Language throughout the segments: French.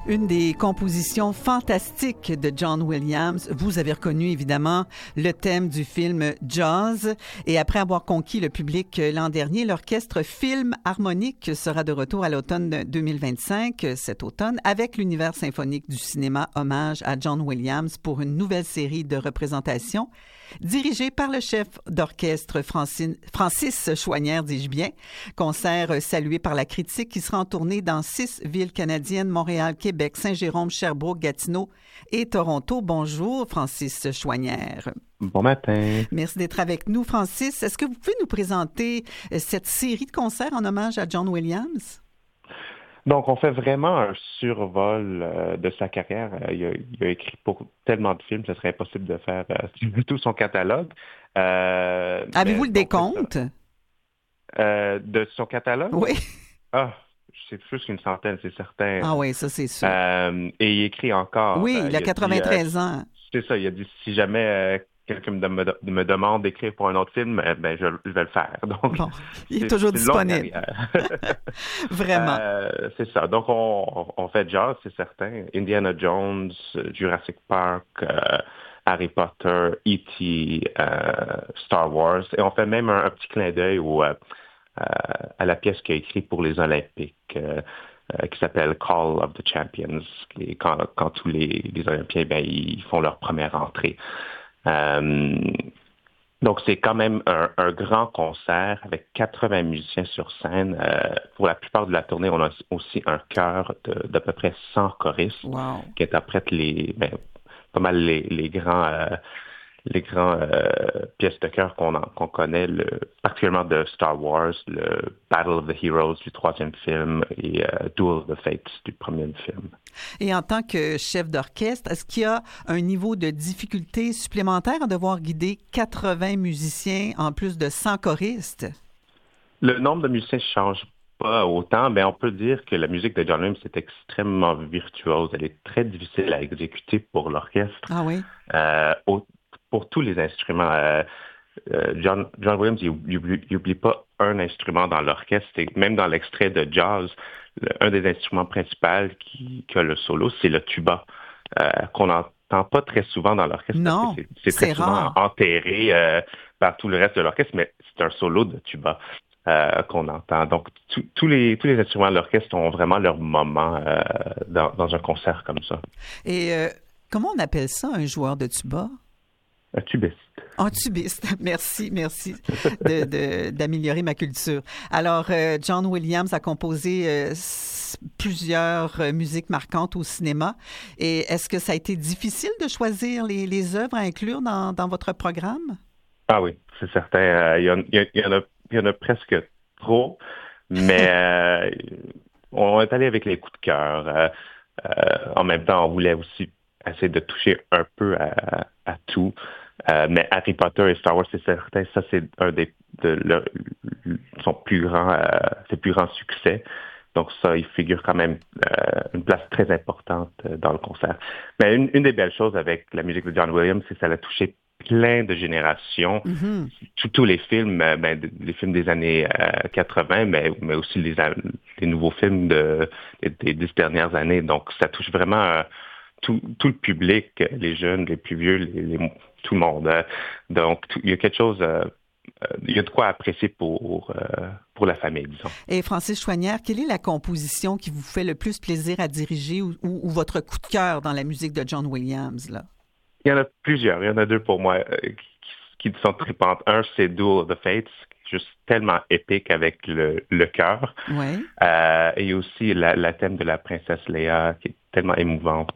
Une des compositions fantastiques de John Williams. Vous avez reconnu évidemment le thème du film Jaws. Et après avoir conquis le public l'an dernier, l'orchestre Philharmonique sera de retour à l'automne 2025, cet automne, avec l'univers symphonique du cinéma hommage à John Williams pour une nouvelle série de représentations dirigée par le chef d'orchestre Francis Chouanière, dis-je bien. Concert salué par la critique qui sera en tournée dans 6 villes canadiennes, Montréal, Québec, Saint-Jérôme, Sherbrooke, Gatineau et Toronto. Bonjour, Francis Chouanière. Bon matin. Merci d'être avec nous, Francis. Est-ce que vous pouvez nous présenter cette série de concerts en hommage à John Williams? Donc, on fait vraiment un survol de sa carrière. Il a écrit pour tellement de films, ce serait impossible de faire tout son catalogue. Avez-vous le décompte? De son catalogue? Oui. Ah, c'est plus qu'une centaine, c'est certain. Ah oui, ça c'est sûr. Et il écrit encore. Oui, il a 93 ans. C'est ça, il a dit, si jamais quelqu'un me demande d'écrire pour un autre film, ben je vais le faire. Donc, bon, il est toujours disponible. Vraiment. C'est ça. Donc, on fait Jaws, c'est certain. Indiana Jones, Jurassic Park, Harry Potter, E.T., Star Wars. Et on fait même un petit clin d'œil à la pièce qu'il a écrite pour les Olympiques, qui s'appelle Call of the Champions, quand tous les Olympiens ils font leur première entrée. Donc, c'est quand même un grand concert avec 80 musiciens sur scène. Pour la plupart de la tournée, on a aussi un chœur d'à peu près 100 choristes qui interprètent pas mal les grands pièces de chœur qu'on connaît, particulièrement de Star Wars, le Battle of the Heroes du 3e film et Duel of the Fates du 1er film. Et en tant que chef d'orchestre, est-ce qu'il y a un niveau de difficulté supplémentaire à devoir guider 80 musiciens en plus de 100 choristes? Le nombre de musiciens ne change pas autant, mais on peut dire que la musique de John Williams est extrêmement virtuose. Elle est très difficile à exécuter pour l'orchestre. Ah oui? Pour tous les instruments. John Williams, il n'oublie pas un instrument dans l'orchestre. Et même dans l'extrait de Jaws, un des instruments principaux qui a le solo, c'est le tuba, qu'on n'entend pas très souvent dans l'orchestre. Non, parce que c'est très souvent enterré par tout le reste de l'orchestre, mais c'est un solo de tuba qu'on entend. Donc, tous les instruments de l'orchestre ont vraiment leur moment dans un concert comme ça. Et comment on appelle ça, un joueur de tuba? Un tubiste. Un tubiste. Merci d'améliorer ma culture. Alors, John Williams a composé plusieurs musiques marquantes au cinéma. Et est-ce que ça a été difficile de choisir les œuvres à inclure dans votre programme? Ah oui, c'est certain. Il y en a presque trop, mais on est allé avec les coups de cœur. En même temps, on voulait aussi essayer de toucher un peu à tout. Mais Harry Potter et Star Wars, c'est certain, ça c'est un son plus grand succès. Donc ça, il figure quand même une place très importante dans le concert. Mais une des belles choses avec la musique de John Williams, c'est que ça a touché plein de générations. Mm-hmm. Tous les films, les films des années 80, mais aussi les nouveaux films des 10 dernières années. Donc ça touche vraiment tout le public, les jeunes, les plus vieux, tout le monde. Donc, il y a quelque chose, il y a de quoi apprécier pour la famille, disons. Et Francis Chouanière, quelle est la composition qui vous fait le plus plaisir à diriger ou votre coup de cœur dans la musique de John Williams, là? Il y en a plusieurs. Il y en a deux pour moi qui sont tripantes. Un, c'est Duel of the Fates, juste tellement épique avec le chœur. Oui. Et aussi la thème de la princesse Leia, qui est tellement émouvante.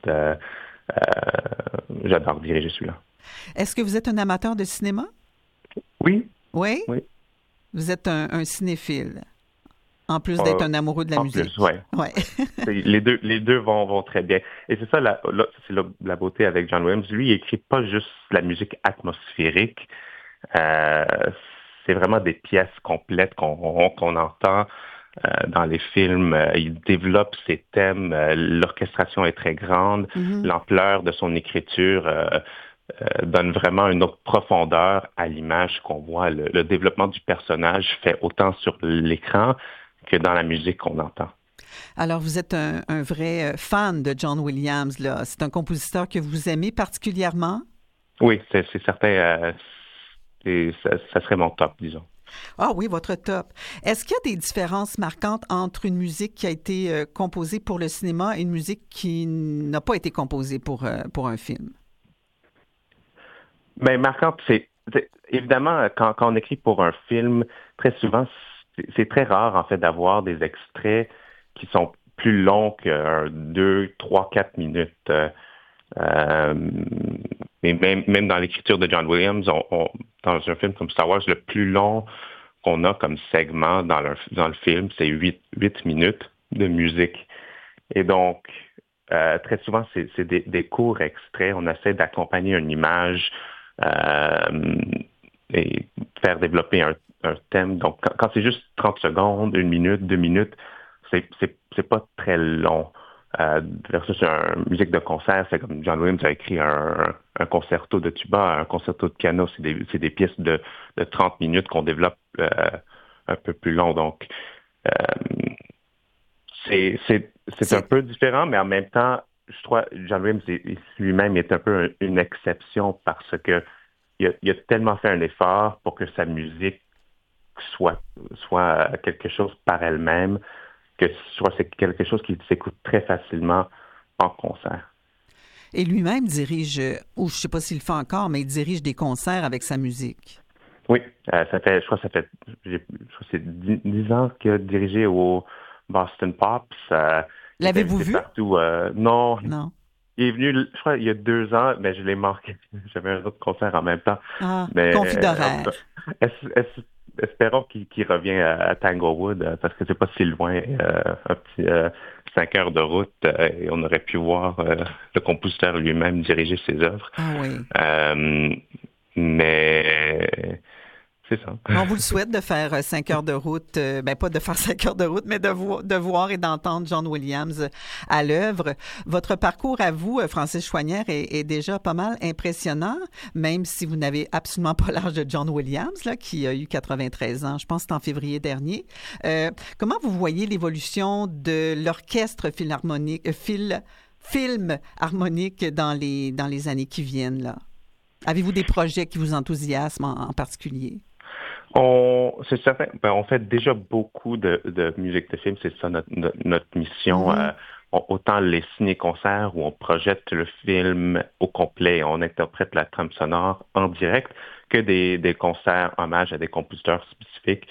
J'adore diriger celui-là. Est-ce que vous êtes un amateur de cinéma? Oui. Oui? Oui. Vous êtes un cinéphile, en plus d'être un amoureux de la musique. Oui. Ouais. les deux vont très bien. Et c'est ça, c'est la beauté avec John Williams. Lui, il écrit pas juste la musique atmosphérique. C'est vraiment des pièces complètes qu'on entend dans les films. Il développe ses thèmes. L'orchestration est très grande. Mm-hmm. L'ampleur de son écriture donne vraiment une autre profondeur à l'image qu'on voit. Le développement du personnage fait autant sur l'écran que dans la musique qu'on entend. Alors, vous êtes un vrai fan de John Williams, là. C'est un compositeur que vous aimez particulièrement? Oui, c'est certain. Ça serait mon top, disons. Ah oui, votre top. Est-ce qu'il y a des différences marquantes entre une musique qui a été composée pour le cinéma et une musique qui n'a pas été composée pour un film? Mais marquante, évidemment, quand on écrit pour un film, très souvent, c'est très rare, en fait, d'avoir des extraits qui sont plus longs que 2, 3, 4 minutes. Mais même dans l'écriture de John Williams, dans un film comme Star Wars, le plus long qu'on a comme segment dans le film, c'est 8 minutes de musique. Et donc, très souvent, c'est des courts extraits. On essaie d'accompagner une image et faire développer un thème. Donc, quand c'est juste 30 secondes, 1 minute, 2 minutes, c'est pas très long. Versus une musique de concert, c'est comme John Williams a écrit un concerto de tuba, un concerto de piano, c'est des pièces de 30 minutes qu'on développe un peu plus long. Donc, c'est un peu différent, mais en même temps, je crois John Williams lui-même est un peu une exception parce que il a tellement fait un effort pour que sa musique soit quelque chose par elle-même, que c'est quelque chose qui s'écoute très facilement en concert. Et lui-même dirige, ou je ne sais pas s'il le fait encore, mais il dirige des concerts avec sa musique. Oui, je crois que c'est 10 ans qu'il a dirigé au Boston Pops. L'avez-vous vu? Partout. Non. Non. Il est venu, je crois, il y a 2 ans, mais je l'ai manqué. J'avais un autre concert en même temps. Ah, Mais, conflit d'horaire. Espérons qu'il revient à Tanglewood, parce que c'est pas si loin, un petit 5 heures de route, et on aurait pu voir le compositeur lui-même diriger ses œuvres. Ah oui. Mais c'est ça. On vous le souhaite de faire 5 heures de route, pas de faire 5 heures de route, mais de voir et d'entendre John Williams à l'œuvre. Votre parcours à vous, Francis Chouanière, est déjà pas mal impressionnant, même si vous n'avez absolument pas l'âge de John Williams, là, qui a eu 93 ans, je pense que c'est en février dernier. Comment vous voyez l'évolution de l'orchestre philharmonique, film harmonique dans les années qui viennent, là? Avez-vous des projets qui vous enthousiasment en particulier? C'est certain. On fait déjà beaucoup de musique de film. C'est ça notre mission. Mm-hmm. Autant les ciné-concerts où on projette le film au complet, on interprète la trame sonore en direct, que des concerts hommages à des compositeurs spécifiques.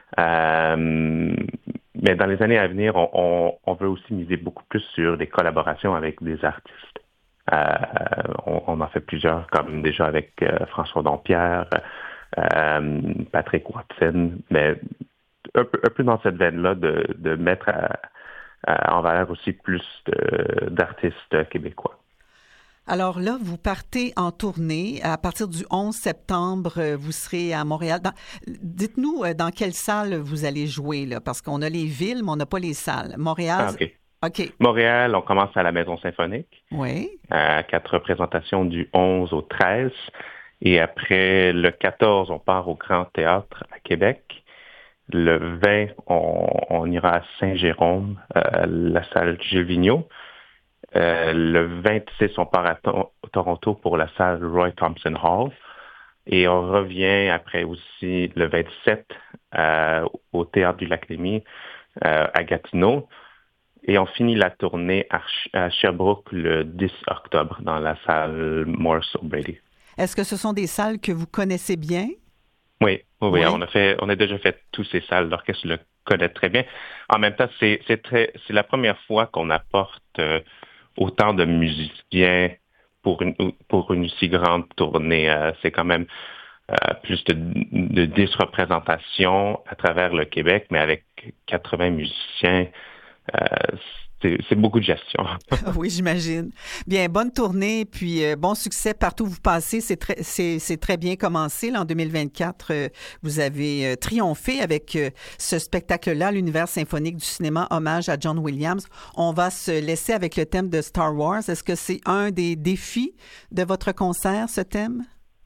Mais dans les années à venir, on veut aussi miser beaucoup plus sur des collaborations avec des artistes. On en fait plusieurs, comme déjà avec François Dompierre, Patrick Watson, mais un peu dans cette veine-là de mettre en valeur aussi plus d'artistes québécois. Alors là, vous partez en tournée. À partir du 11 septembre, vous serez à Montréal. Dites-nous dans quelle salle vous allez jouer, là, parce qu'on a les villes, mais on n'a pas les salles. Montréal. OK. Montréal, on commence à la Maison Symphonique. Oui. 4 représentations du 11 au 13. Et après, le 14, on part au Grand Théâtre à Québec. Le 20, on ira à Saint-Jérôme, la salle Gilles Vigneault. Le 26, on part à Toronto pour la salle Roy Thompson Hall. Et on revient après aussi le 27 au Théâtre du Lac-Lémy à Gatineau. Et on finit la tournée à Sherbrooke le 10 octobre dans la salle Morse O'Brady. Est-ce que ce sont des salles que vous connaissez bien? Oui. On a déjà fait toutes ces salles. L'orchestre le connaît très bien. En même temps, c'est la première fois qu'on apporte autant de musiciens pour une si grande tournée. C'est quand même plus de 10 représentations à travers le Québec, mais avec 80 musiciens. C'est beaucoup de gestion. Oui, j'imagine. Bien, bonne tournée, puis bon succès partout où vous passez. C'est très bien commencé. Là, en 2024, vous avez triomphé avec ce spectacle-là, l'Univers symphonique du cinéma, hommage à John Williams. On va se laisser avec le thème de Star Wars. Est-ce que c'est un des défis de votre concert, ce thème?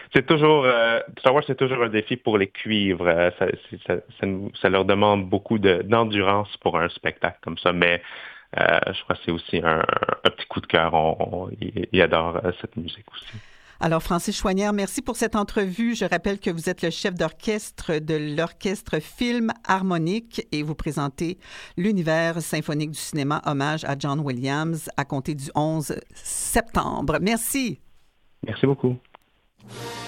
c'est toujours Star Wars, c'est toujours un défi pour les cuivres. Ça leur demande beaucoup d'endurance pour un spectacle comme ça, mais je crois que c'est aussi un petit coup de cœur. Ils adorent cette musique aussi. Alors, Francis Chouanière, merci pour cette entrevue. Je rappelle que vous êtes le chef d'orchestre de l'Orchestre Philharmonique et vous présentez l'univers symphonique du cinéma hommage à John Williams à compter du 11 septembre. Merci. Merci beaucoup.